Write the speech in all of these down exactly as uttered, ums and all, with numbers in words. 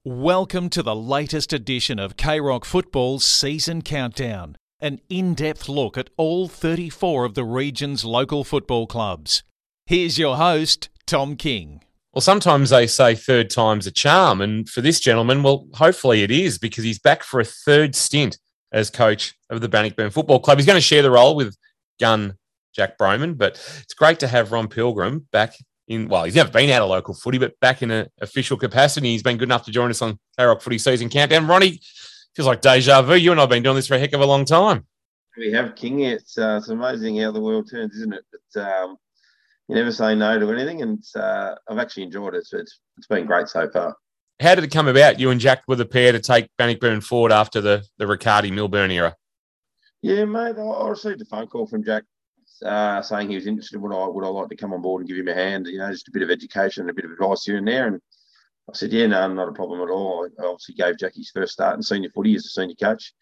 Welcome to the latest edition of K-Rock Football's Season Countdown, an in-depth look at all thirty-four of the region's local football clubs. Here's your host, Tom King. Well, sometimes they say third time's a charm, and for this gentleman, well, hopefully it is, because he's back for a third stint as coach of the Bannockburn Football Club. He's going to share the role with gun Jack Broman, but it's great to have Ron Pilgrim back in, well, he's never been out of local footy, but back in an official capacity. He's been good enough to join us on K-Rock Footy Season Countdown. Ronnie, feels like deja vu. You and I have been doing this for a heck of a long time. We have, King. It's, uh, it's amazing how the world turns, isn't it? But um, you never say no to anything, and uh, I've actually enjoyed it. So it's it's been great so far. How did it come about? You and Jack were the pair to take Bannockburn forward after the, the Riccardi-Milburn era. Yeah, mate. I, I received a phone call from Jack uh, saying he was interested. Would I would I like to come on board and give him a hand? You know, just a bit of education and a bit of advice here and there. And I said, yeah, no, not a problem at all. I obviously gave Jack his first start in senior footy as a senior coach,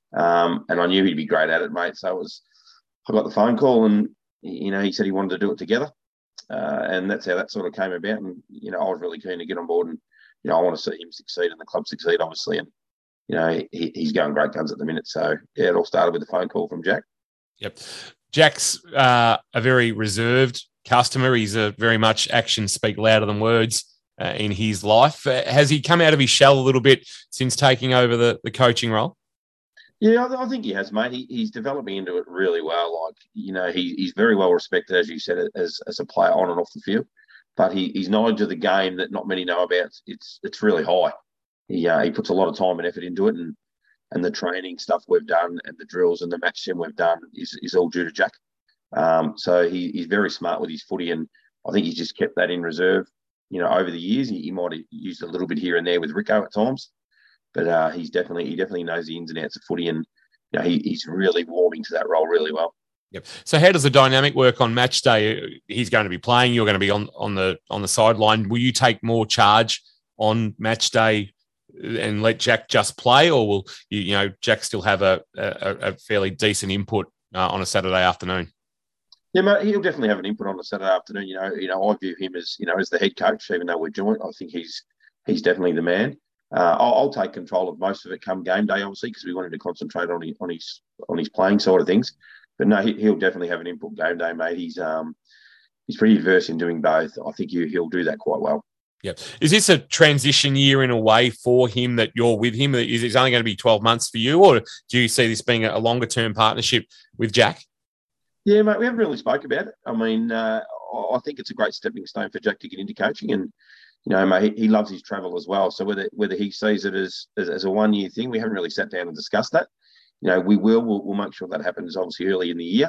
um, and I knew he'd be great at it, mate. So it was, I got the phone call, and you know, he said he wanted to do it together, uh, and that's how that sort of came about. And you know, I was really keen to get on board, and you know, I want to see him succeed and the club succeed, obviously. And you know, he, he's going great guns at the minute. So yeah, it all started with a phone call from Jack. Yep, Jack's uh, a very reserved customer. He's a very much actions speak louder than words. Uh, in his life. Uh, has he come out of his shell a little bit since taking over the, the coaching role? Yeah, I, I think he has, mate. He, he's developing into it really well. Like, you know, he, he's very well respected, as you said, as as a player on and off the field. But he, his knowledge of the game that not many know about, it's it's really high. He uh, he puts a lot of time and effort into it, and and the training stuff we've done and the drills and the match sim we've done is, is all due to Jack. Um, so he, he's very smart with his footy, and I think he's just kept that in reserve. You know, over the years, he, he might have used a little bit here and there with Rico at times, but uh, he's definitely he definitely knows the ins and outs of footy, and you know, he, he's really warming to that role really well. Yep. So, how does the dynamic work on match day? He's going to be playing. You're going to be on on the on the sideline. Will you take more charge on match day and let Jack just play, or will you, you know Jack still have a a, a fairly decent input uh, on a Saturday afternoon? Yeah, mate, he'll definitely have an input on a Saturday afternoon. You know, you know, I view him as, you know, as the head coach, even though we're joint. I think he's he's definitely the man. Uh, I'll, I'll take control of most of it come game day, obviously, because we want him to concentrate on his on his on his playing side of things. But no, he, he'll definitely have an input game day, mate. He's um he's pretty versed in doing both. I think he, he'll do that quite well. Yep. Is this a transition year in a way for him that you're with him? Is it only going to be twelve months for you, or do you see this being a longer term partnership with Jack? Yeah, mate, we haven't really spoke about it. I mean, uh, I think it's a great stepping stone for Jack to get into coaching, and you know, mate, he, he loves his travel as well. So whether whether he sees it as as, as a one year thing, we haven't really sat down and discussed that. You know, we will. We'll, we'll make sure that happens obviously early in the year.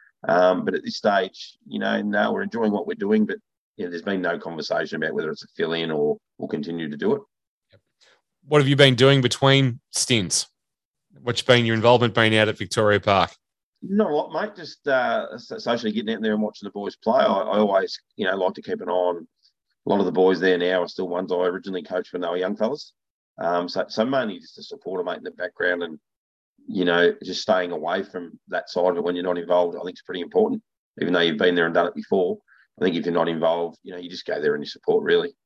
Um, but at this stage, you know, no, we're enjoying what we're doing, but you know, there's been no conversation about whether it's a fill in or we'll continue to do it. What have you been doing between stints? What's been your involvement been out at Victoria Park? Not a lot, mate. Just uh, socially getting out there and watching the boys play. I, I always, you know, like to keep an eye on a lot of the boys there now are still ones I originally coached when they were young fellas. Um, so, so mainly just to support them, mate, in the background, and you know, just staying away from that side of it when you're not involved, I think is pretty important. Even though you've been there and done it before, I think if you're not involved, you know, you just go there and you support, really.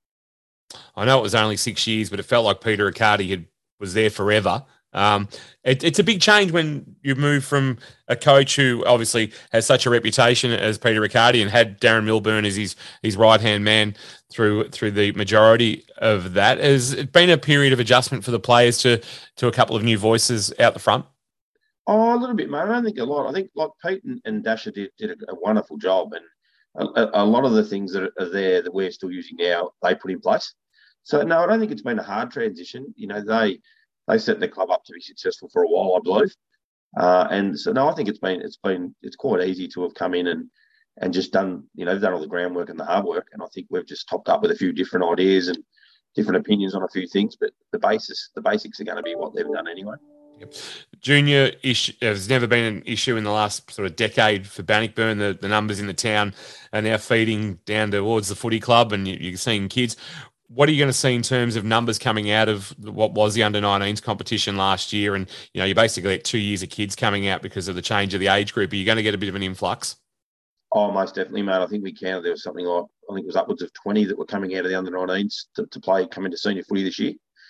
I know it was only six years, but it felt like Peter Riccardi had was there forever. Um, it, it's a big change when you move from a coach who obviously has such a reputation as Peter Riccardi and had Darren Milburn as his his right hand man through through the majority of that. Has it been a period of adjustment for the players to to a couple of new voices out the front? Oh, a little bit, mate. I don't think a lot. I think like Pete and, and Dasher did did a, a wonderful job, and a, a lot of the things that are there that we're still using now, they put in place. So no, I don't think it's been a hard transition. You know, they. They set the club up to be successful for a while, I believe, uh, and so no, I think it's been it's been it's quite easy to have come in and and just done you know done all the groundwork and the hard work, and I think we've just topped up with a few different ideas and different opinions on a few things, but the basis the basics are going to be what they've done anyway. Yep. Junior issue has never been an issue in the last sort of decade for Bannockburn. The, the numbers in the town are now feeding down towards the footy club, and you, you're seeing kids. What are you going to see in terms of numbers coming out of what was the under nineteens competition last year? And, you know, you basically get two years of kids coming out because of the change of the age group. Are you going to get a bit of an influx? Oh, most definitely, mate. I think we counted there was something like, I think it was upwards of twenty that were coming out of the under nineteens to, to play, come into senior footy this year.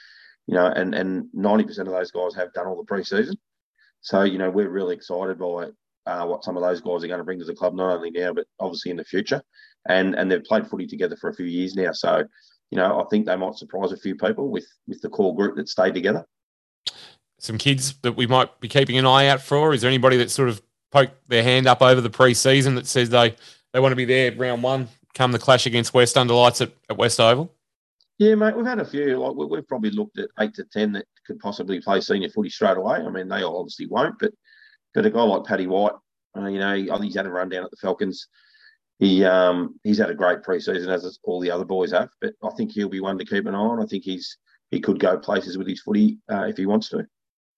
you know, and and ninety percent of those guys have done all the pre-season. So, you know, we're really excited by uh, what some of those guys are going to bring to the club, not only now, but obviously in the future. And and they've played footy together for a few years now. So, you know, I think they might surprise a few people with, with the core group that stayed together. Some kids that we might be keeping an eye out for? Is there anybody that sort of poked their hand up over the pre-season that says they, they want to be there round one, come the clash against West under lights at, at West Oval? Yeah, mate, we've had a few. Like we, we've probably looked at eight to ten that could possibly play senior footy straight away. I mean, they obviously won't, but but a guy like Paddy White, uh, you know, I think he's had a run down at the Falcons. He um he's had a great pre-season, as all the other boys have. But I think he'll be one to keep an eye on. I think he's he could go places with his footy uh, if he wants to.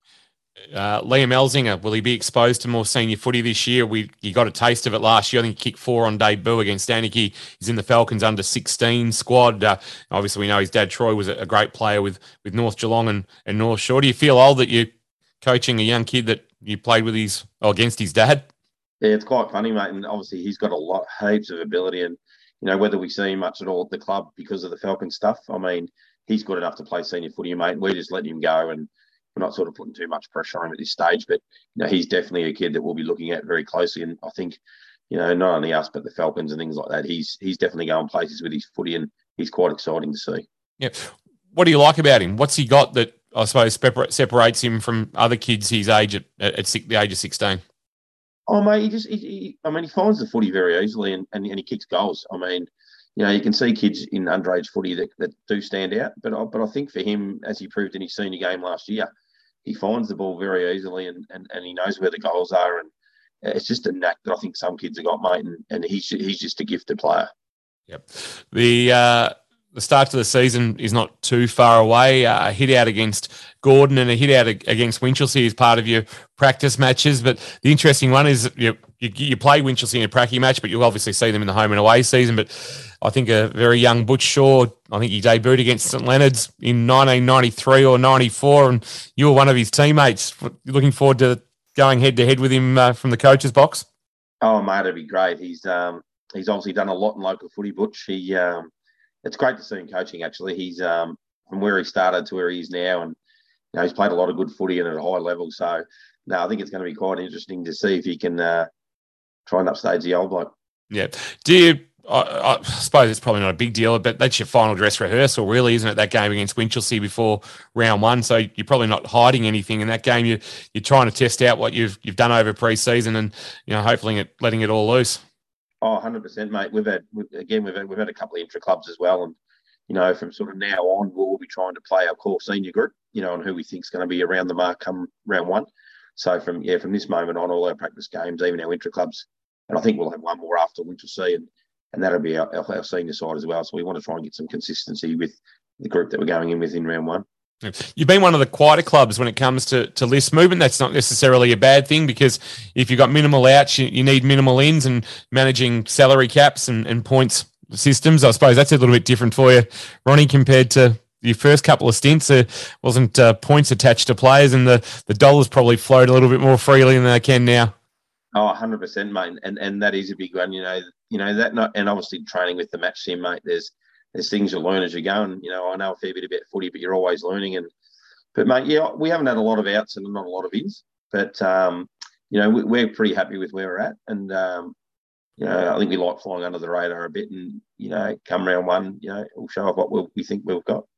Uh, Liam Elzinga, will he be exposed to more senior footy this year? We you got a taste of it last year. I think he kicked four on debut against Anarchy. He's in the Falcons under sixteen squad. Uh, obviously, we know his dad Troy was a, a great player with with North Geelong and, and North Shore. Do you feel old that you're coaching a young kid that you played with his or against his dad? Yeah, it's quite funny, mate. And obviously, he's got a lot, heaps of ability. And you know, whether we see him much at all at the club because of the Falcon stuff, I mean, he's good enough to play senior footy, mate. We're just letting him go and we're not sort of putting too much pressure on him at this stage, but you know, he's definitely a kid that we'll be looking at very closely. And I think, you know, not only us, but the Falcons and things like that, he's he's definitely going places with his footy, and he's quite exciting to see. Yeah. What do you like about him? What's he got that I suppose separates him from other kids his age at, at the age of sixteen? Oh, mate, he just, he, he, I mean, he finds the footy very easily, and, and, and he kicks goals. I mean, you know, you can see kids in underage footy that, that do stand out, but I, but I think for him, as he proved in his senior game last year, he finds the ball very easily, and, and, and he knows where the goals are, and it's just a knack that I think some kids have got, mate, and, and he's he's just a gifted player. Yep. The uh, the start to the season is not too far away. Uh, a hit out against Gordon and a hit out against Winchelsea is part of your practice matches, but the interesting one is you you, you play Winchelsea in a pracky match, but you'll obviously see them in the home and away season. But I think a very young Butch Shaw, I think he debuted against St Leonard's in nineteen ninety-three or ninety-four, and you were one of his teammates. You're looking forward to going head-to-head with him uh, from the coach's box? Oh, mate, it'd be great. He's um, he's obviously done a lot in local footy, Butch. He, um, it's great to see him coaching, actually. He's um, from where he started to where he is now, and you know, he's played a lot of good footy and at a high level. So, no, I think it's going to be quite interesting to see if he can uh, try and upstage the old bloke. Yeah. Do you... I, I suppose it's probably not a big deal, but that's your final dress rehearsal, really, isn't it? That game against Winchelsea before round one. So you're probably not hiding anything in that game. You, you're trying to test out what you've you've done over pre-season, and you know, hopefully it, letting it all loose. Oh, one hundred percent, mate. We've had again, we've had, we've had a couple of intra clubs as well, and you know, from sort of now on, we'll, we'll be trying to play our core senior group, you know, and who we think is going to be around the mark come round one. So from yeah, from this moment on, all our practice games, even our intra clubs, and I think we'll have one more after Winchelsea, and. And that'll be our, our senior side as well. So we want to try and get some consistency with the group that we're going in with in round one. You've been one of the quieter clubs when it comes to, to list movement. That's not necessarily a bad thing, because if you've got minimal outs, you, you need minimal ins, and managing salary caps and, and points systems, I suppose that's a little bit different for you, Ronnie, compared to your first couple of stints. There wasn't uh, points attached to players, and the, the dollars probably flowed a little bit more freely than they can now. Oh, one hundred percent, mate. And and that is a big one, you know, you know, that not, and obviously training with the match sim, mate, there's there's things you learn as you go. And, you know, I know a fair bit about footy, but you're always learning. And, but mate, yeah, we haven't had a lot of outs and not a lot of ins, but, um, you know, we, we're pretty happy with where we're at. And, um, you know, I think we like flying under the radar a bit, and, you know, come round one, you know, we'll show off what we'll, we think we've got.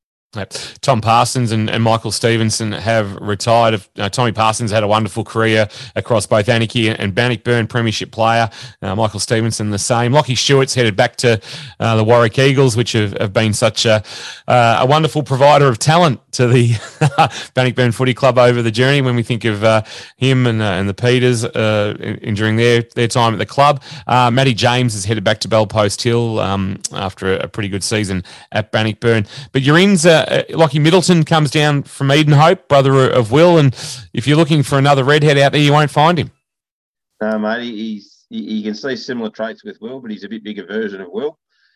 Tom Parsons and, and Michael Stevenson have retired. Uh, Tommy Parsons had a wonderful career across both Anarchy and Bannockburn, premiership player. Uh, Michael Stevenson the same. Lockie Stewart's headed back to uh, the Warwick Eagles, which have, have been such a, uh, a wonderful provider of talent to the Bannockburn Footy Club over the journey. When we think of uh, him and, uh, and the Peters uh, in, in during their, their time at the club, uh, Matty James has headed back to Belpost Hill um, after a, a pretty good season at Bannockburn. But your ins uh, Uh, Lockie Middleton comes down from Edenhope, brother of Will, and if you're looking for another redhead out there, you won't find him. No, mate, he's you can see similar traits with Will, but he's a bit bigger version of Will,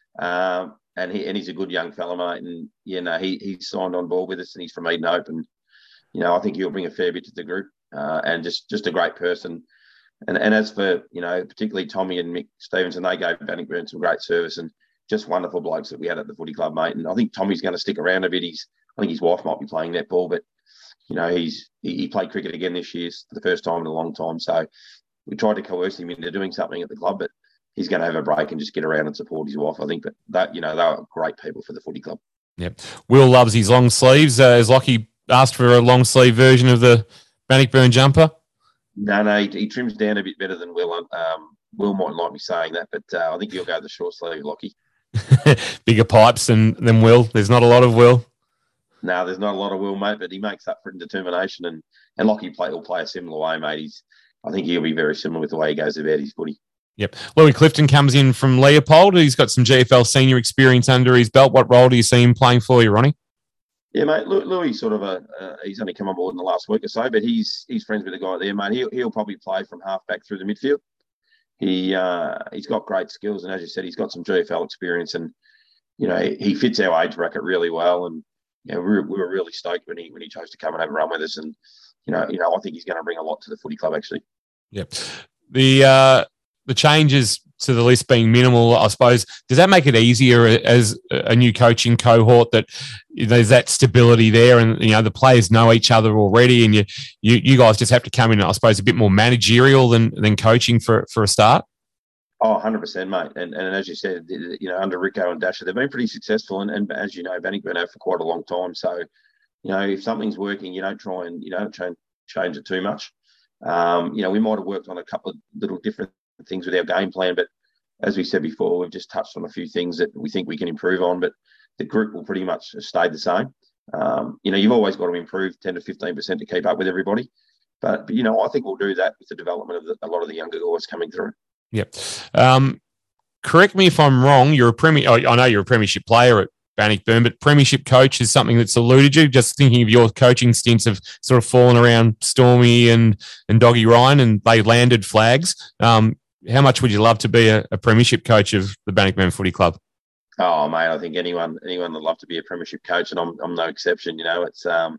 um, and he and he's a good young fella, mate. And you know, he he's signed on board with us, and he's from Edenhope, and you know, I think he'll bring a fair bit to the group, uh, and just just a great person. And and as for you know, particularly Tommy and Mick Stevenson, they gave Bannockburn some great service, and just wonderful blokes that we had at the footy club, mate. And I think Tommy's going to stick around a bit. He's I think his wife might be playing netball, but you know, he's he, he played cricket again this year for the first time in a long time. So we tried to coerce him into doing something at the club, but he's going to have a break and just get around and support his wife. I think that, that you know, they were great people for the footy club. Yep. Will loves his long sleeves. Uh, has Lockie asked for a long sleeve version of the Bannockburn jumper? No, no, he, he trims down a bit better than Will. Um, Will might like me saying that, but uh, I think he'll go the short sleeve, Lockie. Bigger pipes than, than Will. There's not a lot of Will. No, there's not a lot of Will, mate, but he makes up for it in determination. And, and Lockie play, will play a similar way, mate. He's, I think he'll be very similar with the way he goes about his footy. Yep. Louis Clifton comes in from Leopold. He's got some G F L senior experience under his belt. What role do you see him playing for you, Ronnie? Yeah, mate. Louis sort of a uh, he's only come on board in the last week or so, but he's he's friends with the guy there, mate. He'll he'll probably play from half back through the midfield. He uh, he's got great skills, and as you said, he's got some G F L experience, and you know he, he fits our age bracket really well. And you know, we were, we were really stoked when he when he chose to come and have a run with us, and you know you know I think he's going to bring a lot to the footy club actually. Yep. The uh, the changes to the list being minimal, I suppose, does that make it easier as a new coaching cohort that there's that stability there, and you know the players know each other already, and you you, you guys just have to come in, I suppose, a bit more managerial than than coaching for for a start? Oh, one hundred percent, mate. And and as you said, you know, under Rico and Dasher, they've been pretty successful, and, and as you know, Bannockburn have for quite a long time. So, you know, if something's working, you don't try and you don't try and change it too much. Um, you know, we might have worked on a couple of little different things with our game plan, but as we said before, we've just touched on a few things that we think we can improve on, but the group will pretty much stay the same. Um, you know, you've always got to improve ten to fifteen percent to keep up with everybody. But, but you know, I think we'll do that with the development of the, a lot of the younger guys coming through. Yep. Um, correct me if I'm wrong. You're a premier. I know you're a premiership player at Bannockburn, but premiership coach is something that's eluded you. Just thinking of your coaching stints have sort of fallen around Stormy and, and Doggy Ryan, and they landed flags. Um, how much would you love to be a, a premiership coach of the Bannockburn Footy Club? Oh, mate, I think anyone anyone would love to be a premiership coach, and I'm I'm no exception. You know, it's um,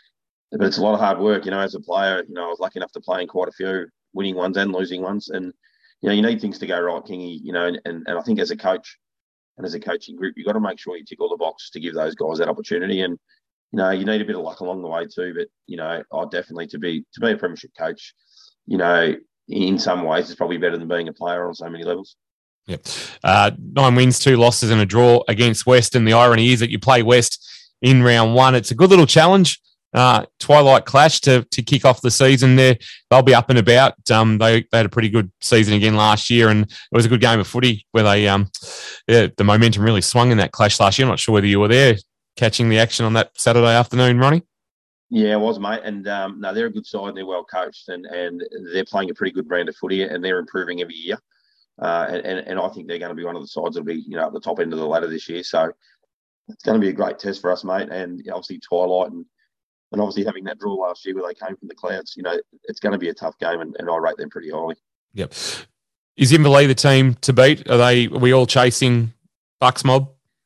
but it's a lot of hard work. You know, as a player, you know, I was lucky enough to play in quite a few, winning ones and losing ones, and you know, you need things to go right, Kingy. You know, and and, and I think as a coach and as a coaching group, you've got to make sure you tick all the boxes to give those guys that opportunity. And you know, you need a bit of luck along the way too. But you know, I definitely to be to be a premiership coach, you know, in some ways, it's probably better than being a player on so many levels. Yep. Uh, nine wins, two losses, and a draw against West. And the irony is that you play West in round one. It's a good little challenge. Uh, Twilight Clash to to kick off the season there. They'll be up and about. Um, they, they had a pretty good season again last year, and it was a good game of footy where they um, yeah, the momentum really swung in that clash last year. I'm not sure whether you were there catching the action on that Saturday afternoon, Ronnie. Yeah, it was, mate. And um, no, they're a good side and they're well coached, and, and they're playing a pretty good brand of footy, and they're improving every year. Uh, and, and I think they're going to be one of the sides that'll be, you know, at the top end of the ladder this year. So it's going to be a great test for us, mate. And obviously Twilight and, and obviously having that draw last year where they came from the clouds, you know, it's going to be a tough game, and, and I rate them pretty highly. Yep. Is Inverleigh the team to beat? Are they? Are we all chasing Bucks Mob?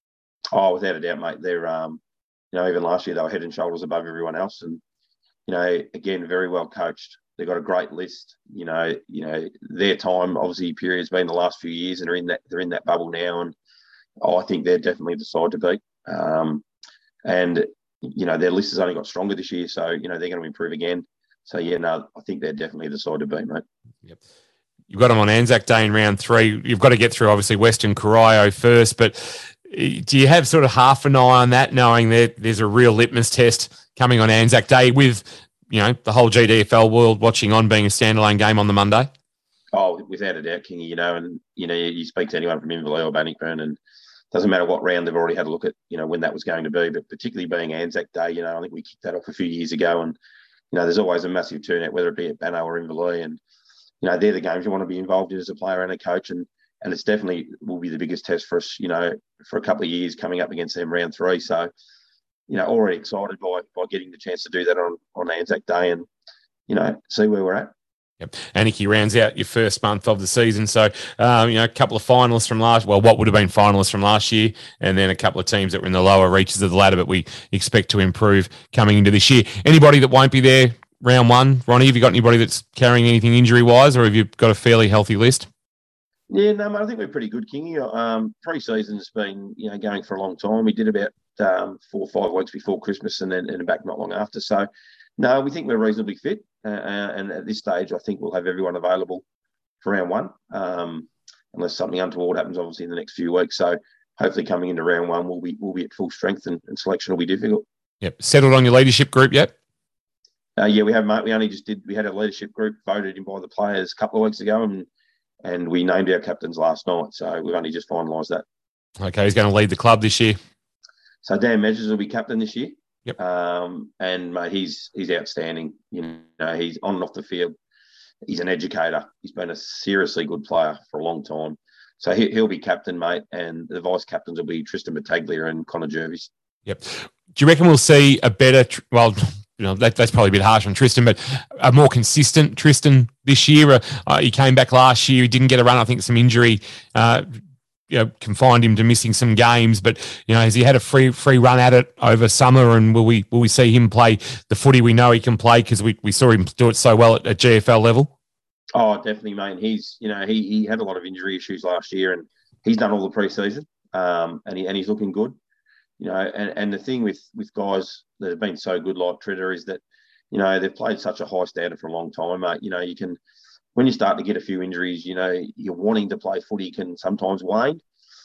Oh, without a doubt, mate. They're, um, you know, even last year they were head and shoulders above everyone else, and you know, again, very well coached. They've got a great list. You know, you know, their time obviously period's been the last few years, and they're in that they're in that bubble now. And oh, I think they're definitely the side to beat. Um, and you know, their list has only got stronger this year, so you know they're going to improve again. So yeah, no, I think they're definitely the side to beat, mate. Yep. You've got them on Anzac Day in round three. You've got to get through obviously Western Corio first, but do you have sort of half an eye on that, knowing that there's a real litmus test coming on Anzac Day with, you know, the whole G D F L world watching on, being a standalone game on the Monday? Oh, without a doubt, Kingy, you know, and, you know, you speak to anyone from Inverleigh or Bannockburn, and it doesn't matter what round, they've already had a look at, you know, when that was going to be, but particularly being Anzac Day, you know, I think we kicked that off a few years ago, and, you know, there's always a massive turnout, whether it be at Banno or Inverleigh, and, you know, they're the games you want to be involved in as a player and a coach, and and it's definitely will be the biggest test for us, you know, for a couple of years coming up against them round three. So, you know, already excited by by getting the chance to do that on, on Anzac Day and, you know, see where we're at. Yep. Aniki rounds out your first month of the season. So, um, you know, a couple of finalists from last, well, what would have been finalists from last year, and then a couple of teams that were in the lower reaches of the ladder, but we expect to improve coming into this year. Anybody that won't be there round one, Ronnie, have you got anybody that's carrying anything injury-wise, or have you got a fairly healthy list? Yeah, no, mate, I think we're pretty good, Kingy. Um, pre-season's been, you know, going for a long time. We did about um, four or five weeks before Christmas and then and back not long after. So, no, we think we're reasonably fit. Uh, and at this stage, I think we'll have everyone available for round one, um, unless something untoward happens, obviously, in the next few weeks. So hopefully coming into round one, we'll be, we'll be at full strength and, and selection will be difficult. Yep. Settled on your leadership group yet? Uh, yeah, we have, mate. We only just did, we had a leadership group voted in by the players a couple of weeks ago, and and we named our captains last night. So we've only just finalised that. Okay, he's going to lead the club this year. So Dan Measures will be captain this year. Yep. Um, and, mate, he's he's outstanding. You know, he's on and off the field. He's an educator. He's been a seriously good player for a long time. So he, he'll be captain, mate, and the vice captains will be Tristan Battaglia and Connor Jervis. Yep. Do you reckon we'll see a better, well, you know, that, that's probably a bit harsh on Tristan, but a more consistent Tristan this year? Uh, he came back last year. He didn't get a run. I think some injury uh, you know, confined him to missing some games. But, you know, has he had a free free run at it over summer? And will we will we see him play the footy we know he can play, because we, we saw him do it so well at, at G F L level? Oh, definitely, mate. He's, you know, he he had a lot of injury issues last year, and he's done all the pre-season, um, and he and he's looking good. You know, and, and the thing with, with guys that have been so good like Treader is that, you know, they've played such a high standard for a long time, mate. You know, you can, when you start to get a few injuries, you know, you're wanting to play footy can sometimes wane.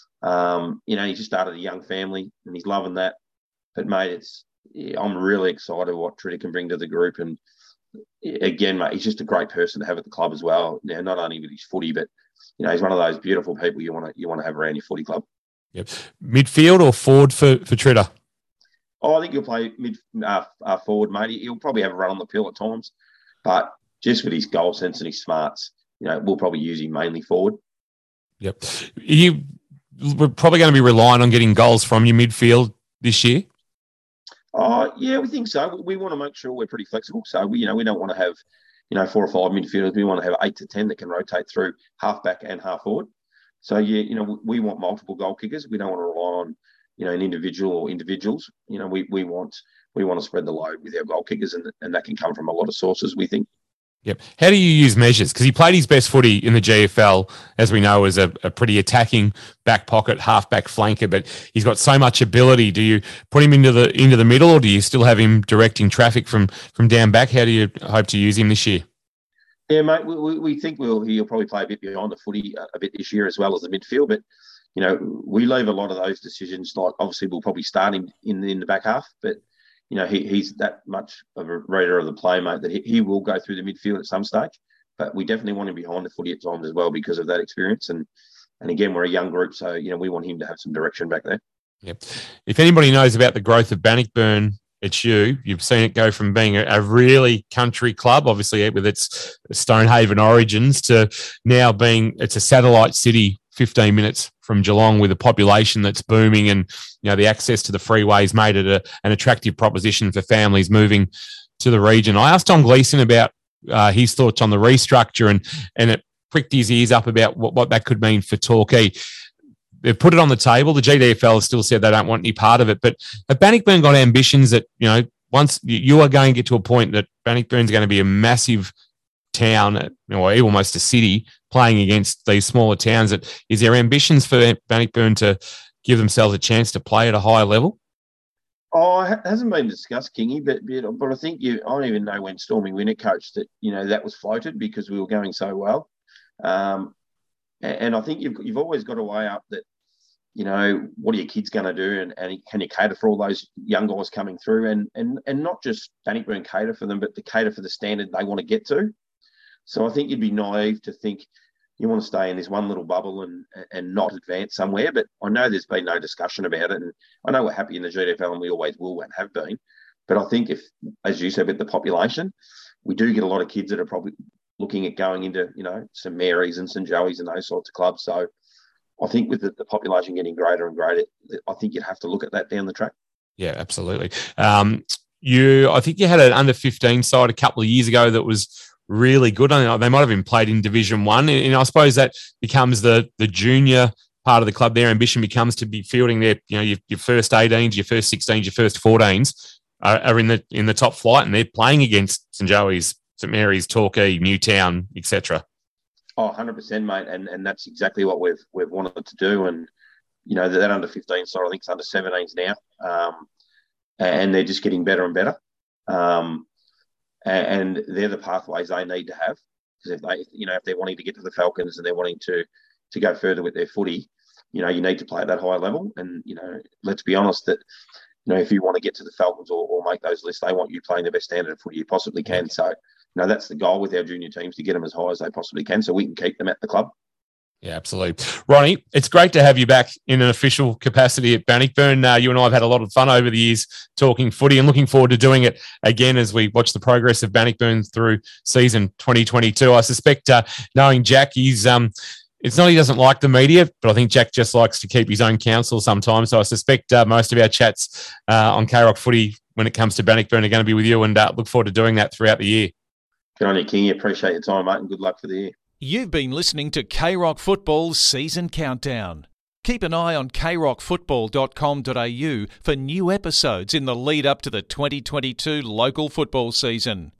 Um, you know, he just started a young family and he's loving that. But, mate, it's, yeah, I'm really excited what Treader can bring to the group. And again, mate, he's just a great person to have at the club as well. Now, not only with his footy, but, you know, he's one of those beautiful people you want to you want to have around your footy club. Yep. Midfield or forward for, for Treader? Oh, I think he'll play mid uh, uh, forward, mate. He'll probably have a run on the pill at times, but just with his goal sense and his smarts, you know, we'll probably use him mainly forward. Yep. You, we're probably going to be relying on getting goals from your midfield this year? Oh, yeah, we think so. We, we want to make sure we're pretty flexible. So, we, you know, we don't want to have, you know, four or five midfielders. We want to have eight to ten that can rotate through half back and half forward. So, yeah, you know, we want multiple goal kickers. We don't want to rely on, you know, an individual or individuals. You know, we we want we want to spread the load with our goal kickers, and, and that can come from a lot of sources, we think. Yep. How do you use Measures? Because he played his best footy in the G F L, as we know, as a, a pretty attacking back pocket, half-back flanker, but he's got so much ability. Do you put him into the into the middle, or do you still have him directing traffic from, from down back? How do you hope to use him this year? Yeah, mate, we, we think we'll he'll probably play a bit behind the footy a bit this year as well as the midfield. But, you know, we leave a lot of those decisions. Like, obviously, we'll probably start him in, in the back half. But, you know, he, he's that much of a reader of the play, mate, that he, he will go through the midfield at some stage. But we definitely want him behind the footy at times as well because of that experience. And, and again, we're a young group, so, you know, we want him to have some direction back there. Yep. If anybody knows about the growth of Bannockburn, it's you. You've seen it go from being a, a really country club, obviously with its Stonehaven origins, to now being it's a satellite city fifteen minutes from Geelong with a population that's booming, and you know the access to the freeways made it a, an attractive proposition for families moving to the region. I asked Tom Gleeson about uh, his thoughts on the restructure, and and it pricked his ears up about what, what that could mean for Torquay. They've put it on the table. The G D F L has still said they don't want any part of it. But have Bannockburn got ambitions that, you know, once you are going to get to a point that Bannockburn's going to be a massive town, or almost a city, playing against these smaller towns, that is there ambitions for Bannockburn to give themselves a chance to play at a higher level? Oh, it hasn't been discussed, Kingy, but, but but I think you. I don't even know when Stormy Winner coached that, you know, that was floated because we were going so well. Um, and, and I think you've you've always got to weigh up that, you know, what are your kids going to do, and, and can you cater for all those young guys coming through, and and and not just Bannockburn cater for them, but to cater for the standard they want to get to. So I think you'd be naive to think you want to stay in this one little bubble and and not advance somewhere. But I know there's been no discussion about it, and I know we're happy in the G D F L, and we always will and have been. But I think if, as you said, with the population, we do get a lot of kids that are probably looking at going into, you know, St Mary's and St Joey's and those sorts of clubs. So I think with the, the population getting greater and greater, I think you'd have to look at that down the track. Yeah, absolutely. Um, you, I think you had an under fifteen side a couple of years ago that was really good. I know they might have been played in Division One, and I suppose that becomes the the junior part of the club. Their ambition becomes to be fielding their, you know, your, your first eighteens, your first sixteens, your first fourteens are, are in the in the top flight, and they're playing against St Joey's, St Mary's, Torquay, Newtown, et cetera. Oh, one hundred percent, mate, and and that's exactly what we've we've wanted to do. And you know, that under fifteen side, I think it's under seventeens now, um, and they're just getting better and better. Um, and they're the pathways they need to have, because if they, you know, if they're wanting to get to the Falcons and they're wanting to to go further with their footy, you know, you need to play at that high level. And you know, let's be honest that, you know, if you want to get to the Falcons or, or make those lists, they want you playing the best standard of footy you possibly can. So, you know, that's the goal with our junior teams, to get them as high as they possibly can, so we can keep them at the club. Yeah, absolutely. Ronnie, it's great to have you back in an official capacity at Bannockburn. Uh, you and I have had a lot of fun over the years talking footy, and looking forward to doing it again as we watch the progress of Bannockburn through season twenty twenty-two. I suspect, uh, knowing Jack, he's um, it's not he doesn't like the media, but I think Jack just likes to keep his own counsel sometimes. So I suspect uh, most of our chats uh, on K-Rock Footy when it comes to Bannockburn are going to be with you, and uh, look forward to doing that throughout the year. Good on you, King. Appreciate your time, mate, and good luck for the year. You've been listening to K-Rock Football's Season Countdown. Keep an eye on k rock football dot com dot a u for new episodes in the lead up to the twenty twenty-two local football season.